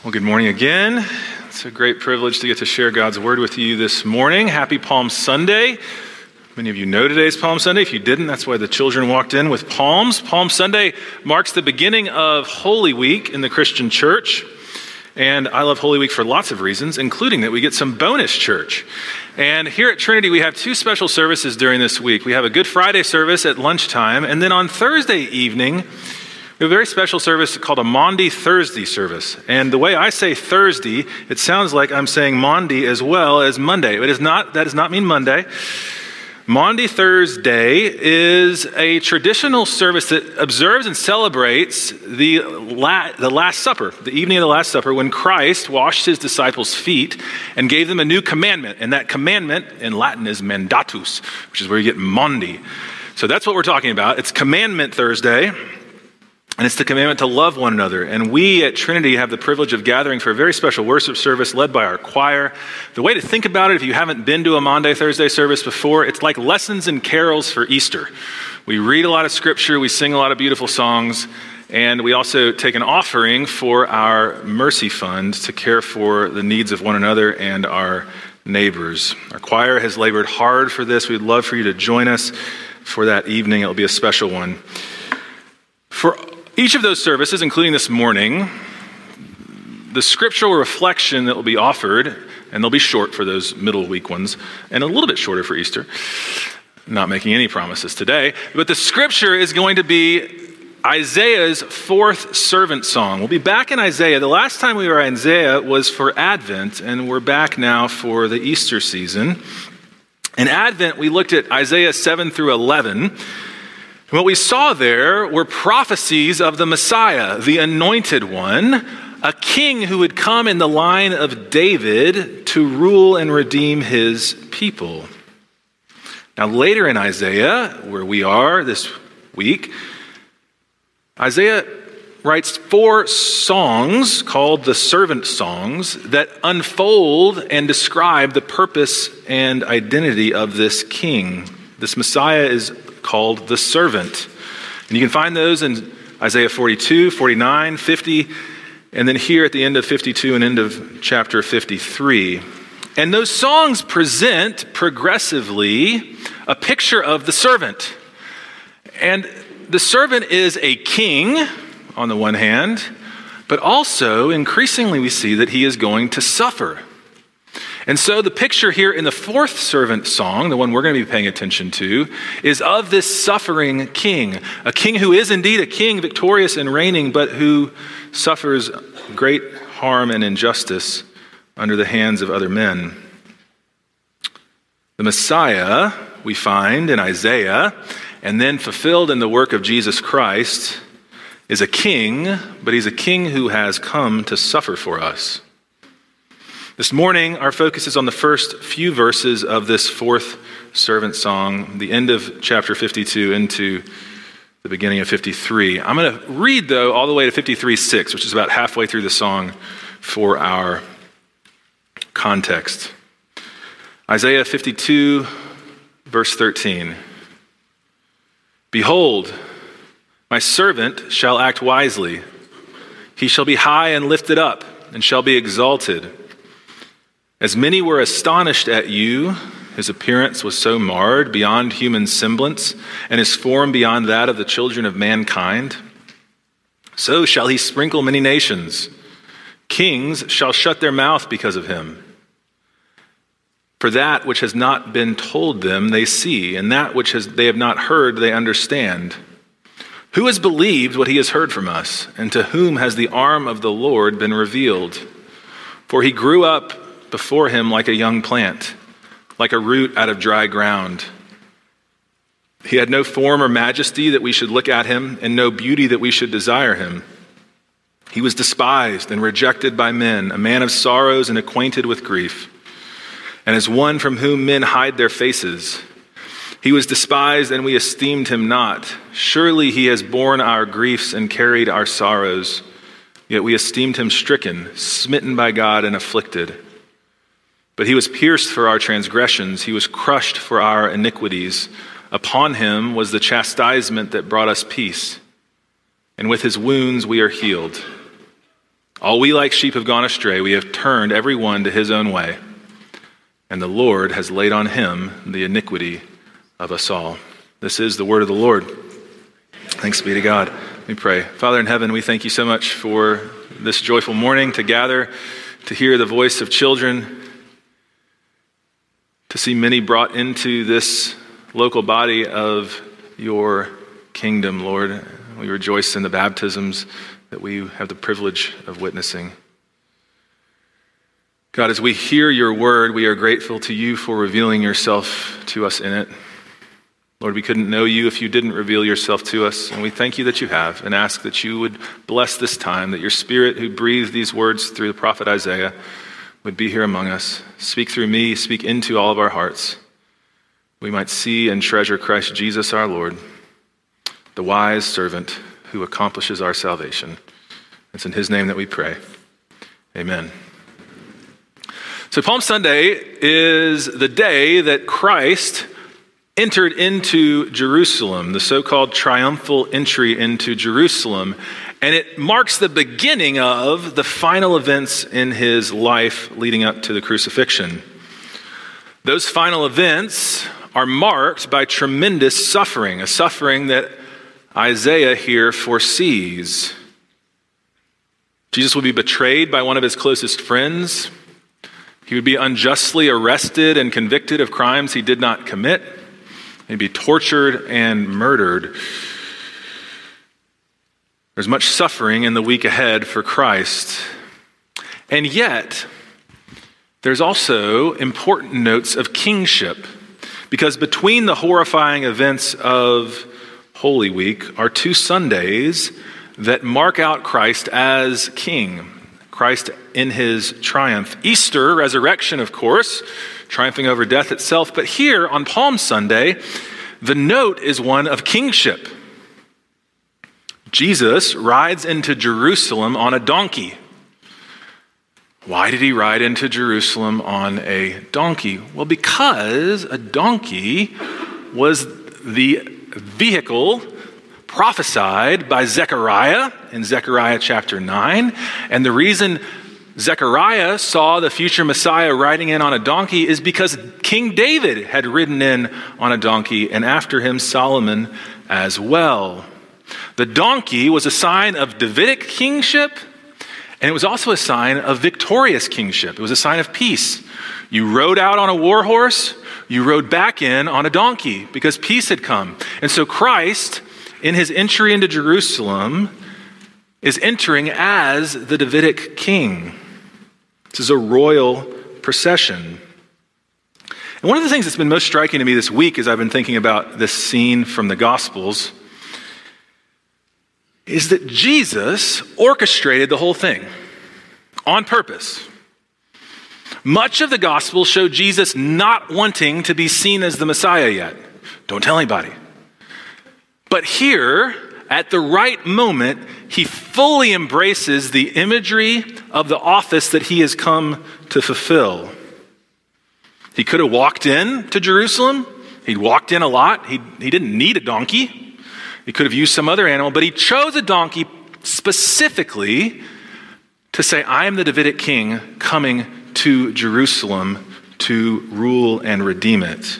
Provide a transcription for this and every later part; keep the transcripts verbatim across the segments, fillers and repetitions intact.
Well, good morning again. It's a great privilege to get to share God's word with you this morning. Happy Palm Sunday. Many of you know today's Palm Sunday. If you didn't, that's why the children walked in with palms. Palm Sunday marks the beginning of Holy Week in the Christian church. And I love Holy Week for lots of reasons, including that we get some bonus church. And here at Trinity, we have two special services during this week. We have a Good Friday service at lunchtime, and then on Thursday evening, we have a very special service called a Maundy Thursday service. And the way I say Thursday, it sounds like I'm saying Maundy as well as Monday. It is not, that does not mean Monday. Maundy Thursday is a traditional service that observes and celebrates the, la- the Last Supper, the evening of the Last Supper, when Christ washed his disciples' feet and gave them a new commandment. And that commandment in Latin is mandatus, which is where you get Maundy. So that's what we're talking about. It's Commandment Thursday. And it's the commandment to love one another. And we at Trinity have the privilege of gathering for a very special worship service led by our choir. The way to think about it, if you haven't been to a Maundy Thursday service before, it's like lessons and carols for Easter. We read a lot of scripture, we sing a lot of beautiful songs, and we also take an offering for our mercy fund to care for the needs of one another and our neighbors. Our choir has labored hard for this. We'd love for you to join us for that evening. It'll be a special one. For each of those services, including this morning, the scriptural reflection that will be offered, and they'll be short for those middle week ones, and a little bit shorter for Easter. Not making any promises today, but the scripture is going to be Isaiah's fourth servant song. We'll be back in Isaiah. The last time we were in Isaiah was for Advent, and we're back now for the Easter season. In Advent, we looked at Isaiah seven through eleven. What we saw there were prophecies of the Messiah, the anointed one, a king who would come in the line of David to rule and redeem his people. Now later in Isaiah, where we are this week, Isaiah writes four songs called the servant songs that unfold and describe the purpose and identity of this king. This Messiah is called the servant. And you can find those in Isaiah forty-two, forty-nine, fifty, and then here at the end of fifty-two and end of chapter fifty-three. And those songs present progressively a picture of the servant. And the servant is a king on the one hand, but also increasingly we see that he is going to suffer. And so the picture here in the fourth servant song, the one we're going to be paying attention to, is of this suffering king. A king who is indeed a king, victorious and reigning, but who suffers great harm and injustice under the hands of other men. The Messiah, we find in Isaiah, and then fulfilled in the work of Jesus Christ, is a king, but he's a king who has come to suffer for us. This morning, our focus is on the first few verses of this fourth servant song, the end of chapter fifty-two into the beginning of fifty-three. I'm going to read, though, all the way to fifty-three six, which is about halfway through the song for our context. Isaiah fifty-two, verse thirteen. Behold, my servant shall act wisely. He shall be high and lifted up, and shall be exalted. As many were astonished at you, his appearance was so marred beyond human semblance, and his form beyond that of the children of mankind. So shall he sprinkle many nations. Kings shall shut their mouth because of him. For that which has not been told them they see, and that which has, they have not heard they understand. Who has believed what he has heard from us, and to whom has the arm of the Lord been revealed? For he grew up before him like a young plant, like a root out of dry ground. He had no form or majesty that we should look at him, and no beauty that we should desire him. He was despised and rejected by men, a man of sorrows and acquainted with grief, and as one from whom men hide their faces. He was despised, and we esteemed him not. Surely he has borne our griefs and carried our sorrows, yet we esteemed him stricken, smitten by God, and afflicted. But he was pierced for our transgressions, he was crushed for our iniquities. Upon him was the chastisement that brought us peace, and with his wounds we are healed. All we like sheep have gone astray. We have turned every one to his own way. And the Lord has laid on him the iniquity of us all. This is the word of the Lord. Thanks be to God. Let me pray. Father in heaven, we thank you so much for this joyful morning to gather, to hear the voice of children, to see many brought into this local body of your kingdom, Lord. We rejoice in the baptisms that we have the privilege of witnessing. God, as we hear your word, we are grateful to you for revealing yourself to us in it. Lord, we couldn't know you if you didn't reveal yourself to us, and we thank you that you have, and ask that you would bless this time, that your Spirit who breathed these words through the prophet Isaiah would be here among us. Speak through me, speak into all of our hearts. We might see and treasure Christ Jesus our Lord, the wise servant who accomplishes our salvation. It's in his name that we pray. Amen. So Palm Sunday is the day that Christ entered into Jerusalem, the so-called triumphal entry into Jerusalem, and it marks the beginning of the final events in his life leading up to the crucifixion. Those final events are marked by tremendous suffering, a suffering that Isaiah here foresees. Jesus would be betrayed by one of his closest friends. He would be unjustly arrested and convicted of crimes he did not commit. He'd be tortured and murdered. There's much suffering in the week ahead for Christ. And yet, there's also important notes of kingship, because between the horrifying events of Holy Week are two Sundays that mark out Christ as king, Christ in his triumph. Easter, resurrection, of course, triumphing over death itself. But here on Palm Sunday, the note is one of kingship. Jesus rides into Jerusalem on a donkey. Why did he ride into Jerusalem on a donkey? Well, because a donkey was the vehicle prophesied by Zechariah in Zechariah chapter nine. And the reason Zechariah saw the future Messiah riding in on a donkey is because King David had ridden in on a donkey, and after him Solomon as well. The donkey was a sign of Davidic kingship, and it was also a sign of victorious kingship. It was a sign of peace. You rode out on a war horse, you rode back in on a donkey because peace had come. And so Christ, in his entry into Jerusalem, is entering as the Davidic king. This is a royal procession. And one of the things that's been most striking to me this week as I've been thinking about this scene from the Gospels is that Jesus orchestrated the whole thing on purpose. Much of the Gospels show Jesus not wanting to be seen as the Messiah yet. Don't tell anybody. But here, at the right moment, he fully embraces the imagery of the office that he has come to fulfill. He could have walked in to Jerusalem. He'd walked in a lot. He, he didn't need a donkey. He could have used some other animal, but he chose a donkey specifically to say, I am the Davidic king coming to Jerusalem to rule and redeem it.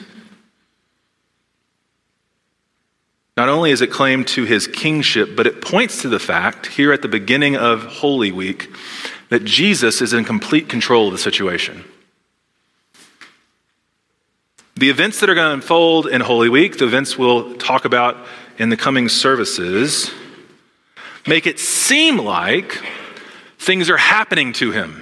Not only is it claimed to his kingship, but it points to the fact, here at the beginning of Holy Week, that Jesus is in complete control of the situation. The events that are going to unfold in Holy Week, the events we'll talk about in the coming services, make it seem like things are happening to him.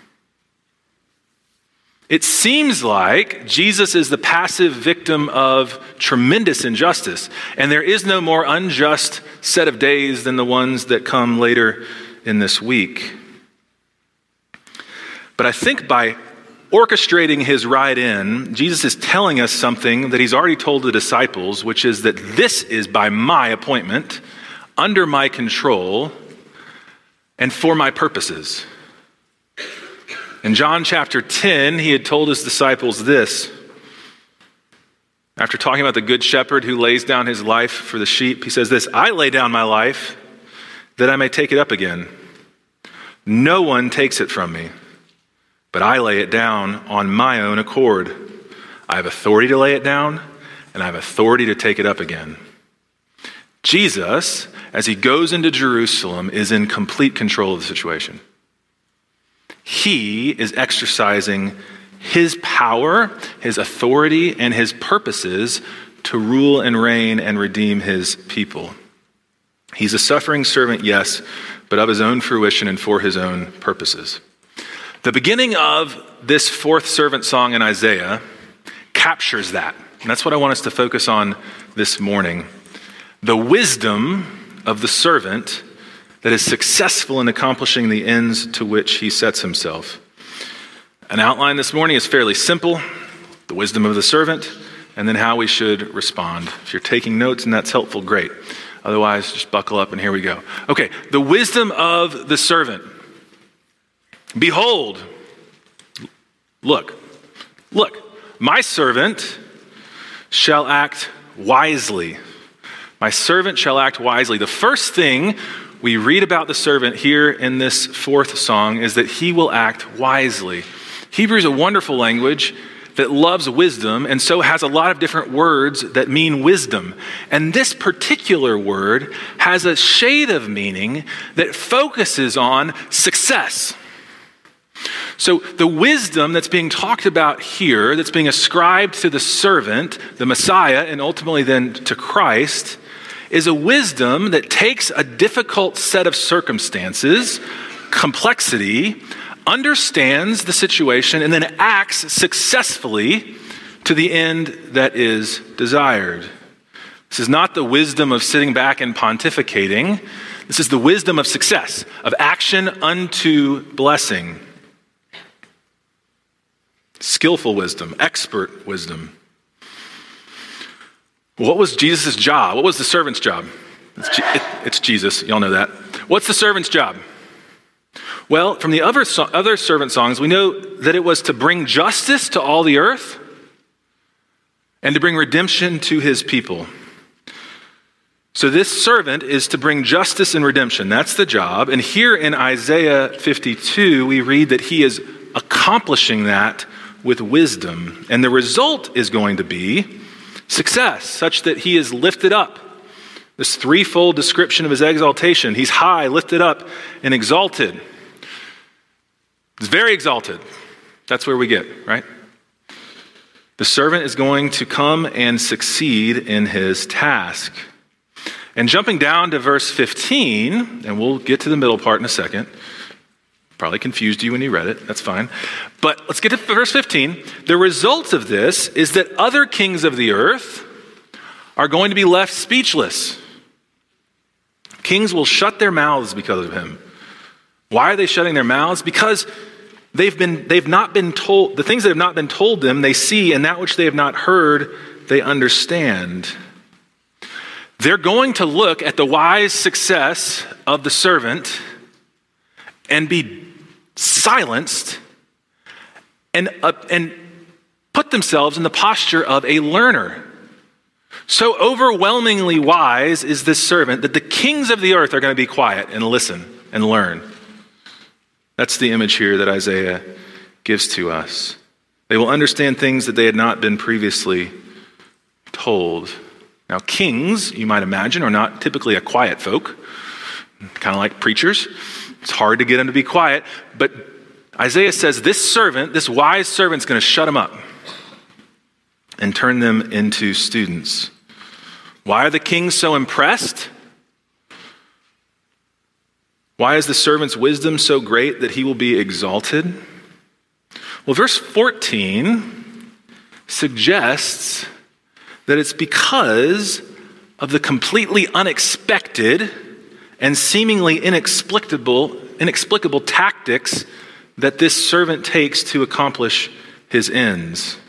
It seems like Jesus is the passive victim of tremendous injustice, and there is no more unjust set of days than the ones that come later in this week. But I think by orchestrating his ride in, Jesus is telling us something that he's already told the disciples, which is that this is by my appointment, under my control, and for my purposes. In John chapter ten, he had told his disciples this. After talking about the good shepherd who lays down his life for the sheep, he says this, I lay down my life that I may take it up again. No one takes it from me, but I lay it down on my own accord. I have authority to lay it down, and I have authority to take it up again. Jesus, as he goes into Jerusalem, is in complete control of the situation. He is exercising his power, his authority, and his purposes to rule and reign and redeem his people. He's a suffering servant, yes, but of his own fruition and for his own purposes. The beginning of this fourth servant song in Isaiah captures that. And that's what I want us to focus on this morning. The wisdom of the servant that is successful in accomplishing the ends to which he sets himself. An outline this morning is fairly simple: the wisdom of the servant, and then how we should respond. If you're taking notes and that's helpful, great. Otherwise, just buckle up and here we go. Okay, the wisdom of the servant. Behold, look, look, my servant shall act wisely. My servant shall act wisely. The first thing we read about the servant here in this fourth song is that he will act wisely. Hebrew is a wonderful language that loves wisdom and so has a lot of different words that mean wisdom. And this particular word has a shade of meaning that focuses on success. So the wisdom that's being talked about here, that's being ascribed to the servant, the Messiah, and ultimately then to Christ, is a wisdom that takes a difficult set of circumstances, complexity, understands the situation, and then acts successfully to the end that is desired. This is not the wisdom of sitting back and pontificating. This is the wisdom of success, of action unto blessing. Skillful wisdom, expert wisdom. What was Jesus' job? What was the servant's job? It's, G- it, it's Jesus, y'all know that. What's the servant's job? Well, from the other, so- other servant songs, we know that it was to bring justice to all the earth and to bring redemption to his people. So this servant is to bring justice and redemption. That's the job. And here in Isaiah fifty-two, we read that he is accomplishing that with wisdom. And the result is going to be success, such that he is lifted up. This threefold description of his exaltation. He's high, lifted up, and exalted. He's very exalted. That's where we get, right? The servant is going to come and succeed in his task. And jumping down to verse fifteen, and we'll get to the middle part in a second. Probably confused you when you read it. That's fine. But let's get to verse fifteen. The result of this is that other kings of the earth are going to be left speechless. Kings will shut their mouths because of him. Why are they shutting their mouths? Because they've been they've not been told the things that have not been told them, they see, and that which they have not heard, they understand. They're going to look at the wise success of the servant and be silenced and, uh, and put themselves in the posture of a learner. So overwhelmingly wise is this servant that the kings of the earth are going to be quiet and listen and learn. That's the image here that Isaiah gives to us. They will understand things that they had not been previously told. Now, kings, you might imagine, are not typically a quiet folk, kind of like preachers. It's hard to get them to be quiet, but Isaiah says this servant, this wise servant, is going to shut them up and turn them into students. Why are the kings so impressed? Why is the servant's wisdom so great that he will be exalted? Well, verse fourteen suggests that it's because of the completely unexpected and seemingly inexplicable, inexplicable tactics that this servant takes to accomplish his ends.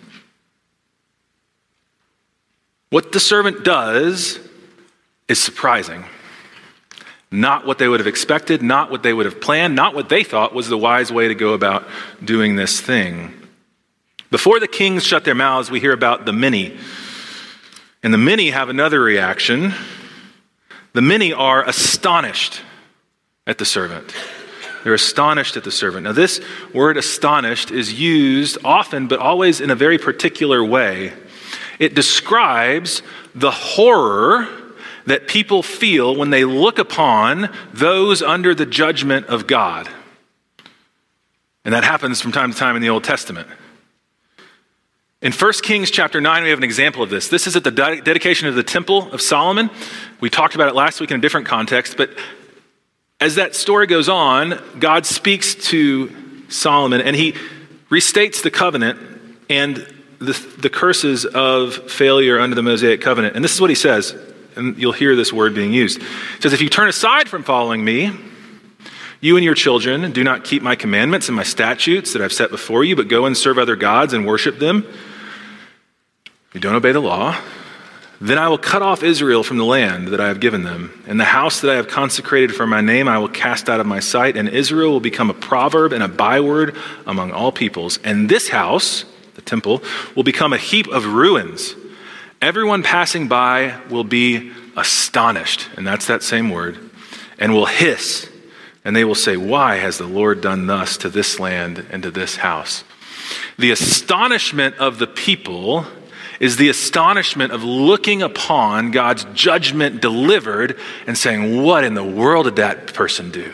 What the servant does is surprising. Not what they would have expected, not what they would have planned, not what they thought was the wise way to go about doing this thing. Before the kings shut their mouths, we hear about the many. And the many have another reaction. The many are astonished at the servant. They're astonished at the servant. Now, this word astonished is used often, but always in a very particular way. It describes the horror that people feel when they look upon those under the judgment of God. And that happens from time to time in the Old Testament. In First Kings chapter nine, we have an example of this. This is at the de- dedication of the Temple of Solomon. We talked about it last week in a different context, but as that story goes on, God speaks to Solomon and he restates the covenant and the, the curses of failure under the Mosaic covenant. And this is what he says, and you'll hear this word being used. He says, if you turn aside from following me, you and your children do not keep my commandments and my statutes that I've set before you, but go and serve other gods and worship them. If you don't obey the law, then I will cut off Israel from the land that I have given them, and the house that I have consecrated for my name I will cast out of my sight, and Israel will become a proverb and a byword among all peoples. And this house, the temple, will become a heap of ruins. Everyone passing by will be astonished, and that's that same word, and will hiss, and they will say, why has the Lord done thus to this land and to this house? The astonishment of the people is the astonishment of looking upon God's judgment delivered and saying, what in the world did that person do?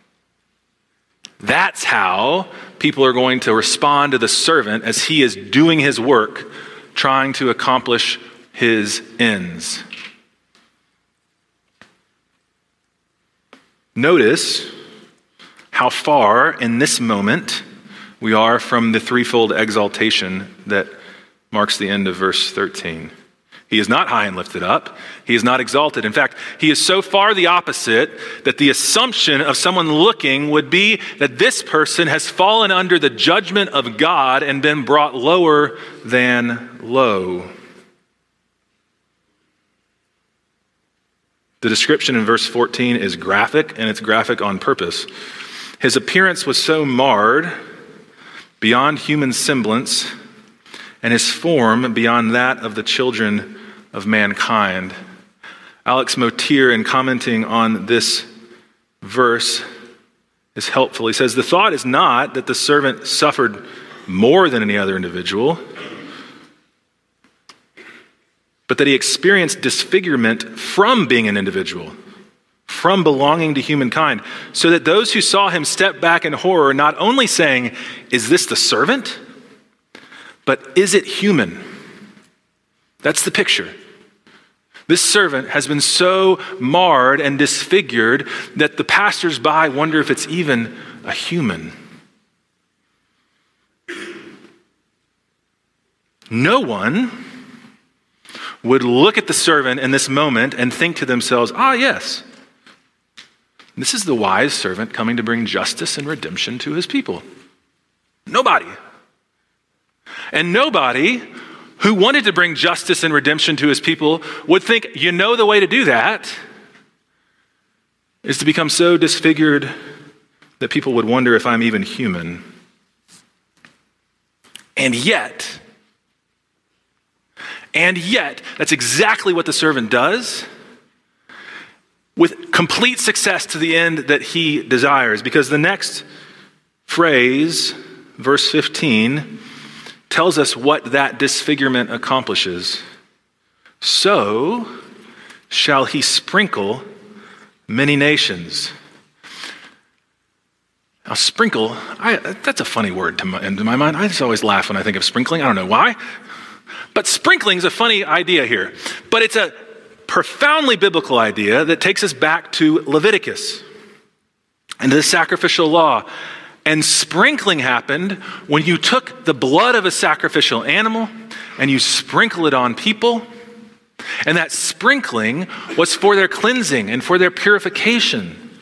That's how people are going to respond to the servant as he is doing his work, trying to accomplish his ends. Notice how far in this moment we are from the threefold exaltation that marks the end of verse thirteen. He is not high and lifted up. He is not exalted. In fact, he is so far the opposite that the assumption of someone looking would be that this person has fallen under the judgment of God and been brought lower than low. The description in verse fourteen is graphic, and it's graphic on purpose. His appearance was so marred beyond human semblance, and his form beyond that of the children of mankind. Alex Motyer, in commenting on this verse, is helpful. He says, the thought is not that the servant suffered more than any other individual, but that he experienced disfigurement from being an individual, from belonging to humankind, so that those who saw him step back in horror, not only saying, is this the servant? But is it human? That's the picture. This servant has been so marred and disfigured that the passersby wonder if it's even a human. No one would look at the servant in this moment and think to themselves, ah, yes, this is the wise servant coming to bring justice and redemption to his people. Nobody. And nobody who wanted to bring justice and redemption to his people would think, you know, the way to do that is to become so disfigured that people would wonder if I'm even human. And yet, and yet, that's exactly what the servant does, with complete success to the end that he desires. Because the next phrase, verse fifteen, tells us what that disfigurement accomplishes. So shall he sprinkle many nations. Now, sprinkle, I, that's a funny word to my, into my mind. I just always laugh when I think of sprinkling. I don't know why. But sprinkling is a funny idea here. But it's a profoundly biblical idea that takes us back to Leviticus and to the sacrificial law. And sprinkling happened when you took the blood of a sacrificial animal and you sprinkle it on people. And that sprinkling was for their cleansing and for their purification.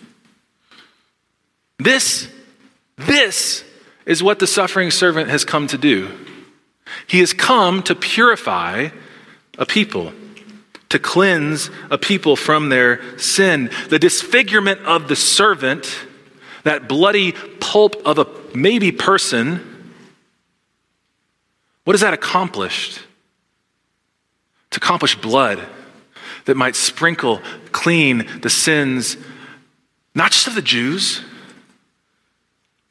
This, this is what the suffering servant has come to do. He has come to purify a people, to cleanse a people from their sin. The disfigurement of the servant, that bloody pulp of a maybe person, what has that accomplished? To accomplish blood that might sprinkle, clean the sins, not just of the Jews,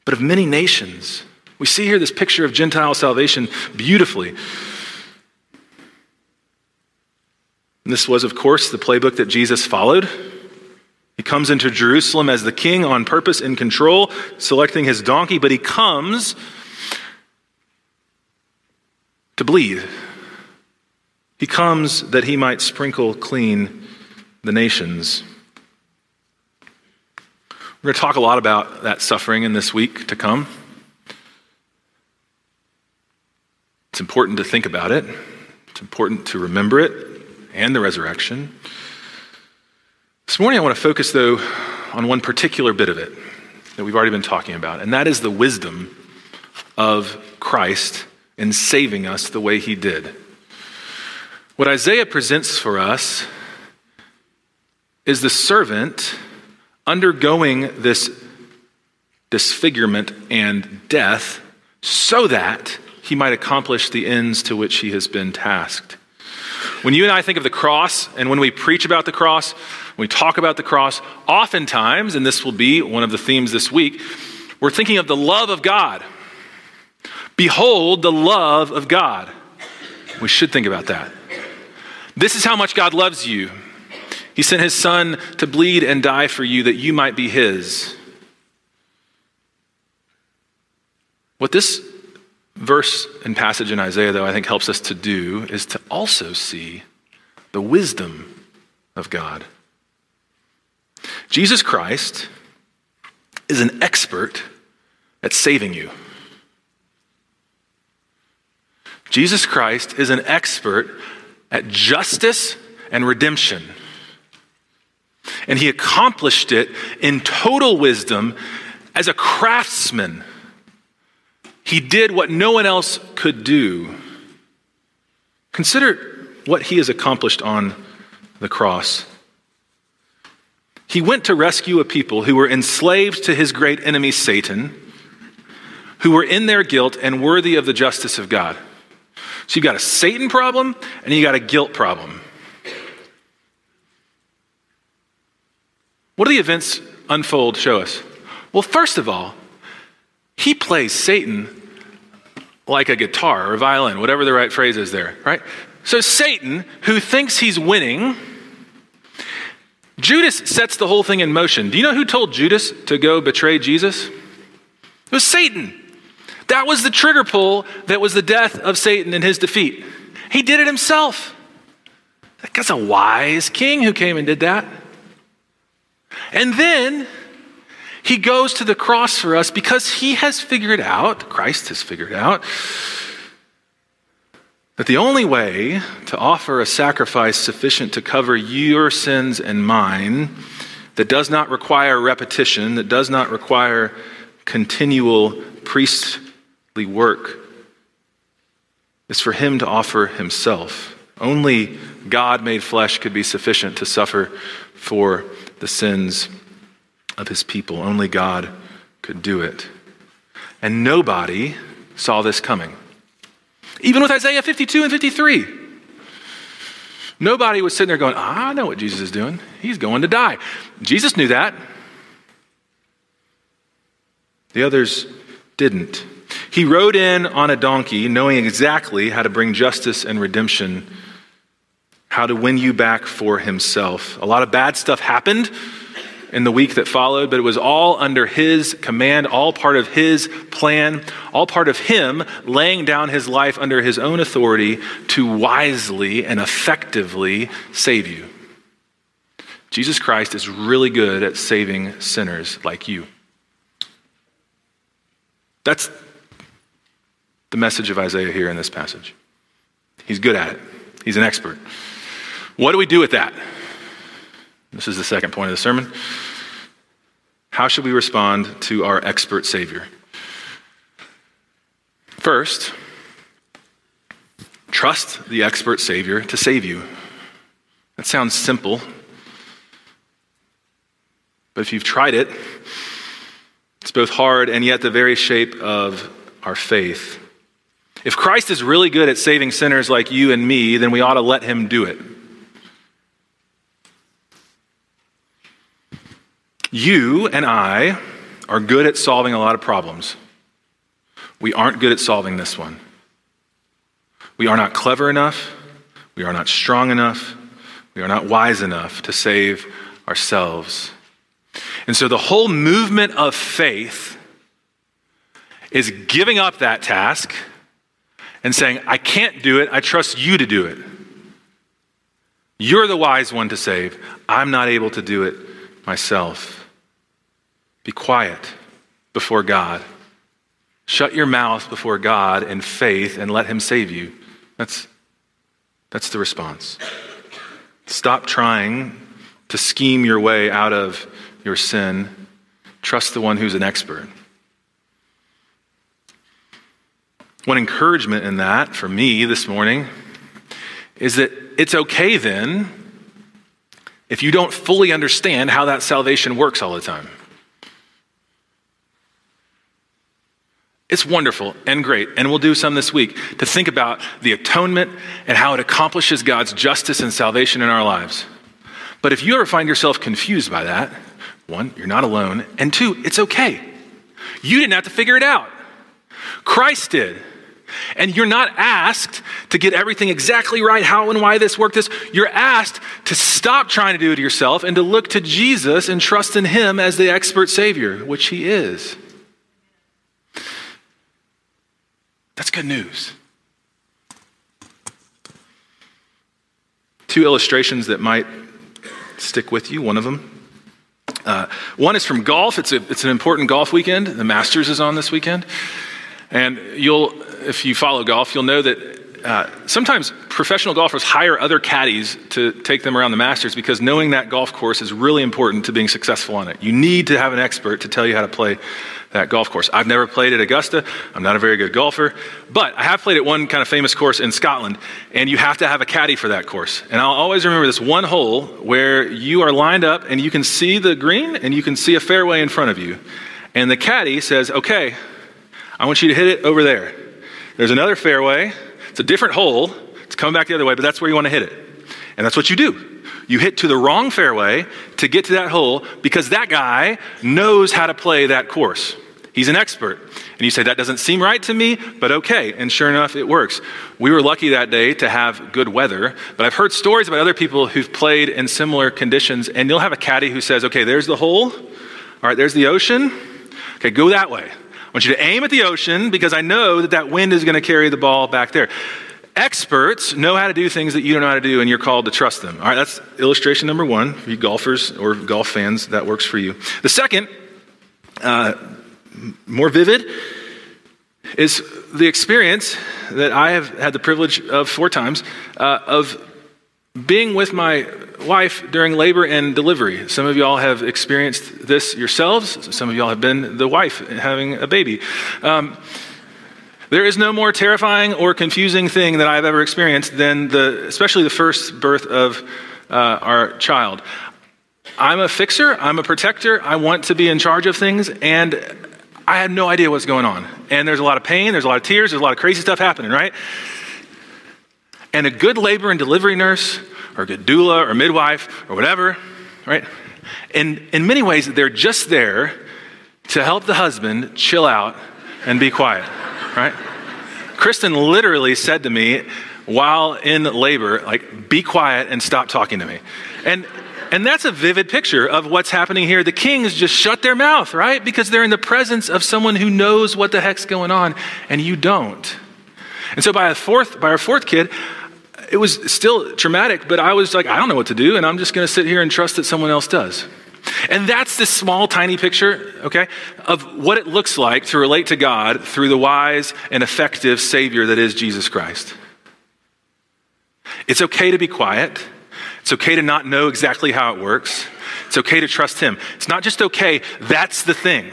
but of many nations. We see here this picture of Gentile salvation beautifully. And this was, of course, the playbook that Jesus followed. He comes into Jerusalem as the king on purpose, in control, selecting his donkey, but he comes to bleed. He comes that he might sprinkle clean the nations. We're going to talk a lot about that suffering in this week to come. It's important to think about it. It's important to remember it and the resurrection. This morning I want to focus, though, on one particular bit of it that we've already been talking about, and that is the wisdom of Christ in saving us the way he did. What Isaiah presents for us is the servant undergoing this disfigurement and death so that he might accomplish the ends to which he has been tasked. When you and I think of the cross, and when we preach about the cross, when we talk about the cross, oftentimes, and this will be one of the themes this week, we're thinking of the love of God. Behold the love of God. We should think about that. This is how much God loves you. He sent his son to bleed and die for you that you might be his. What this verse and passage in Isaiah, though, I think helps us to do is to also see the wisdom of God. Jesus Christ is an expert at saving you. Jesus Christ is an expert at justice and redemption. And he accomplished it in total wisdom as a craftsman. He did what no one else could do. Consider what he has accomplished on the cross. He went to rescue a people who were enslaved to his great enemy, Satan, who were in their guilt and worthy of the justice of God. So you've got a Satan problem and you got a guilt problem. What do the events unfold show us? Well, first of all, he plays Satan like a guitar or a violin, whatever the right phrase is there, right? So Satan, who thinks he's winning, Judas sets the whole thing in motion. Do you know who told Judas to go betray Jesus? It was Satan. That was the trigger pull that was the death of Satan and his defeat. He did it himself. That's a wise king who came and did that. And then he goes to the cross for us because he has figured out, Christ has figured out, that the only way to offer a sacrifice sufficient to cover your sins and mine, that does not require repetition, that does not require continual priestly work, is for him to offer himself. Only God made flesh could be sufficient to suffer for the sins of his people. Only God could do it. And nobody saw this coming. Even with Isaiah fifty-two and fifty-three. Nobody was sitting there going, I know what Jesus is doing. He's going to die. Jesus knew that. The others didn't. He rode in on a donkey, knowing exactly how to bring justice and redemption, how to win you back for himself. A lot of bad stuff happened in the week that followed, but it was all under his command, all part of his plan, all part of him laying down his life under his own authority to wisely and effectively save you. Jesus Christ is really good at saving sinners like you. That's the message of Isaiah here in this passage. He's good at it. He's an expert. What do we do with that? This is the second point of the sermon. How should we respond to our expert Savior? First, trust the expert Savior to save you. That sounds simple, but if you've tried it, it's both hard and yet the very shape of our faith. If Christ is really good at saving sinners like you and me, then we ought to let him do it. You and I are good at solving a lot of problems. We aren't good at solving this one. We are not clever enough. We are not strong enough. We are not wise enough to save ourselves. And so the whole movement of faith is giving up that task and saying, I can't do it. I trust you to do it. You're the wise one to save. I'm not able to do it myself. Be quiet before God. Shut your mouth before God in faith and let him save you. That's, that's the response. Stop trying to scheme your way out of your sin. Trust the one who's an expert. One encouragement in that for me this morning is that it's okay then if you don't fully understand how that salvation works all the time. It's wonderful and great, and we'll do some this week, to think about the atonement and how it accomplishes God's justice and salvation in our lives. But if you ever find yourself confused by that, one, you're not alone, and two, it's okay. You didn't have to figure it out. Christ did. And you're not asked to get everything exactly right, how and why this worked this. You're asked to stop trying to do it yourself and to look to Jesus and trust in him as the expert Savior, which he is. That's good news. Two illustrations that might stick with you, one of them. Uh, one is from golf. It's, a, it's an important golf weekend. The Masters is on this weekend. And you'll, if you follow golf, you'll know that uh, sometimes professional golfers hire other caddies to take them around the Masters because knowing that golf course is really important to being successful on it. You need to have an expert to tell you how to play that golf course. I've never played at Augusta. I'm not a very good golfer, but I have played at one kind of famous course in Scotland, and you have to have a caddy for that course. And I'll always remember this one hole where you are lined up and you can see the green and you can see a fairway in front of you. And the caddy says, okay, I want you to hit it over there. There's another fairway. It's a different hole. It's coming back the other way, but that's where you want to hit it. And that's what you do. You hit to the wrong fairway to get to that hole because that guy knows how to play that course. He's an expert. And you say, that doesn't seem right to me, but okay. And sure enough, it works. We were lucky that day to have good weather, but I've heard stories about other people who've played in similar conditions, and you'll have a caddy who says, okay, there's the hole. All right, there's the ocean. Okay, go that way. I want you to aim at the ocean because I know that that wind is going to carry the ball back there. Experts know how to do things that you don't know how to do, and you're called to trust them. All right, that's illustration number one. For you golfers or golf fans, that works for you. The second, uh, more vivid, is the experience that I have had the privilege of four times uh, of being with my wife during labor and delivery. Some of y'all have experienced this yourselves. Some of y'all have been the wife having a baby. Um, there is no more terrifying or confusing thing that I've ever experienced than the, especially the first birth of uh, our child. I'm a fixer. I'm a protector. I want to be in charge of things, and I had no idea what's going on. And there's a lot of pain. There's a lot of tears. There's a lot of crazy stuff happening, right? And a good labor and delivery nurse or a good doula or midwife or whatever, right? In, in many ways, they're just there to help the husband chill out and be quiet, right? Kristen literally said to me while in labor, like, be quiet and stop talking to me. And and that's a vivid picture of what's happening here. The kings just shut their mouth, right? Because they're in the presence of someone who knows what the heck's going on, and you don't. And so by a fourth, by our fourth kid, it was still traumatic, but I was like, I don't know what to do, and I'm just going to sit here and trust that someone else does. And that's this small, tiny picture, okay, of what it looks like to relate to God through the wise and effective Savior that is Jesus Christ. It's okay to be quiet. It's okay to not know exactly how it works. It's okay to trust him. It's not just okay, that's the thing.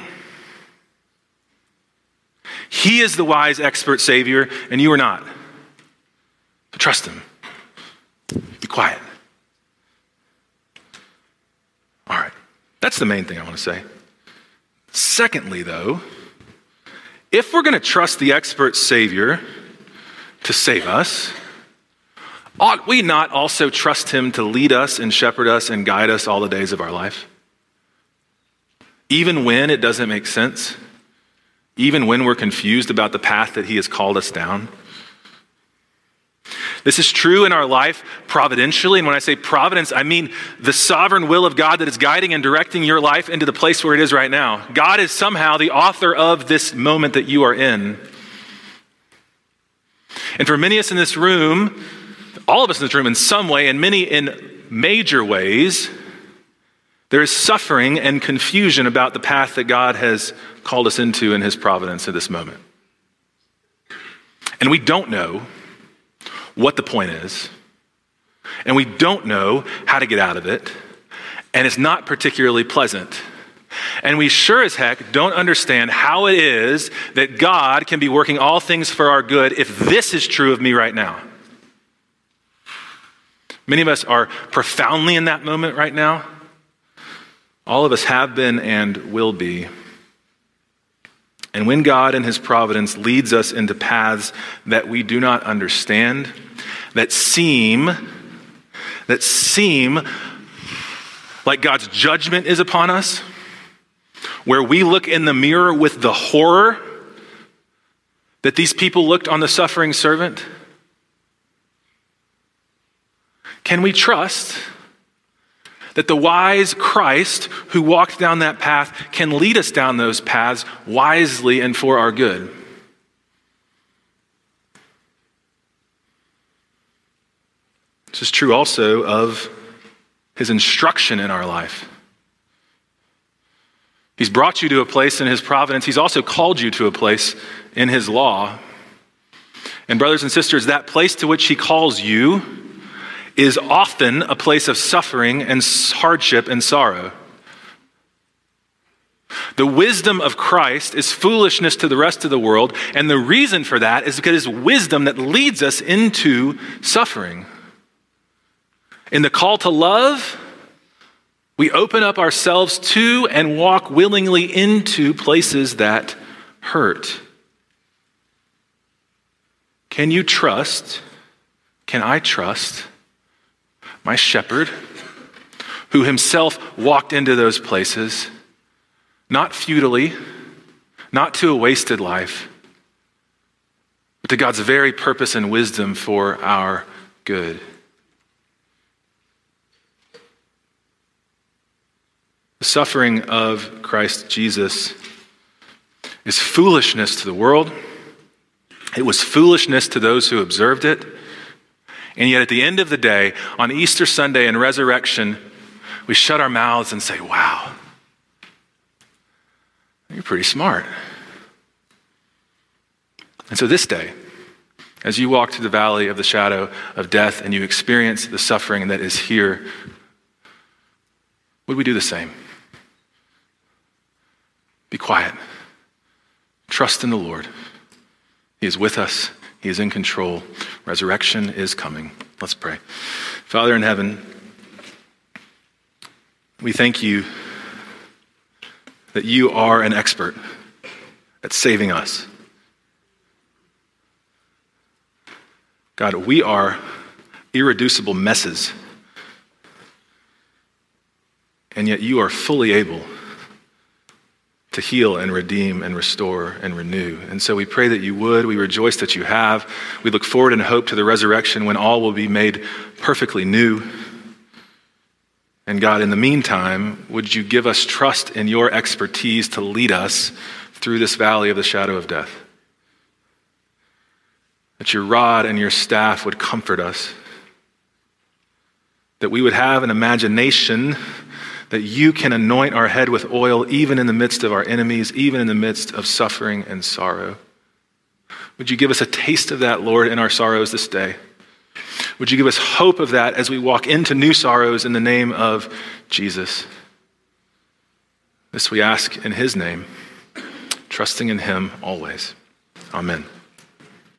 He is the wise, expert Savior, and you are not. So trust him. Be quiet. All right. That's the main thing I want to say. Secondly, though, if we're going to trust the expert Savior to save us, ought we not also trust him to lead us and shepherd us and guide us all the days of our life? even when it doesn't make sense, even when we're confused about the path that he has called us down. This is true in our life providentially. And when I say providence, I mean the sovereign will of God that is guiding and directing your life into the place where it is right now. God is somehow the author of this moment that you are in. And for many of us in this room, all of us in this room in some way, and many in major ways, there is suffering and confusion about the path that God has called us into in his providence at this moment. And we don't know what the point is, and we don't know how to get out of it, and it's not particularly pleasant. And we sure as heck don't understand how it is that God can be working all things for our good if this is true of me right now. Many of us are profoundly in that moment right now. All of us have been and will be. And when God in his providence leads us into paths that we do not understand, that seem, that seem like God's judgment is upon us, where we look in the mirror with the horror that these people looked on the suffering servant, can we trust that the wise Christ who walked down that path can lead us down those paths wisely and for our good? This is true also of his instruction in our life. He's brought you to a place in his providence. He's also called you to a place in his law. And brothers and sisters, that place to which he calls you is often a place of suffering and hardship and sorrow. The wisdom of Christ is foolishness to the rest of the world, and the reason for that is because it's wisdom that leads us into suffering. In the call to love, we open up ourselves to and walk willingly into places that hurt. Can you trust, can I trust my shepherd who himself walked into those places, not futilely, not to a wasted life, but to God's very purpose and wisdom for our good? The suffering of Christ Jesus is foolishness to the world. It was foolishness to those who observed it. And yet at the end of the day, on Easter Sunday and resurrection, we shut our mouths and say, wow, you're pretty smart. And so this day, as you walk through the valley of the shadow of death and you experience the suffering that is here, would we do the same? Be quiet. Trust in the Lord. He is with us. He is in control. Resurrection is coming. Let's pray. Father in heaven, we thank you that you are an expert at saving us. God, we are irreducible messes, and yet you are fully able to heal and redeem and restore and renew. And so we pray that you would. We rejoice that you have. We look forward in hope to the resurrection when all will be made perfectly new. And God, in the meantime, would you give us trust in your expertise to lead us through this valley of the shadow of death? That your rod and your staff would comfort us. That we would have an imagination that you can anoint our head with oil even in the midst of our enemies, even in the midst of suffering and sorrow. Would you give us a taste of that, Lord, in our sorrows this day? Would you give us hope of that as we walk into new sorrows in the name of Jesus? This we ask in his name, trusting in him always. Amen.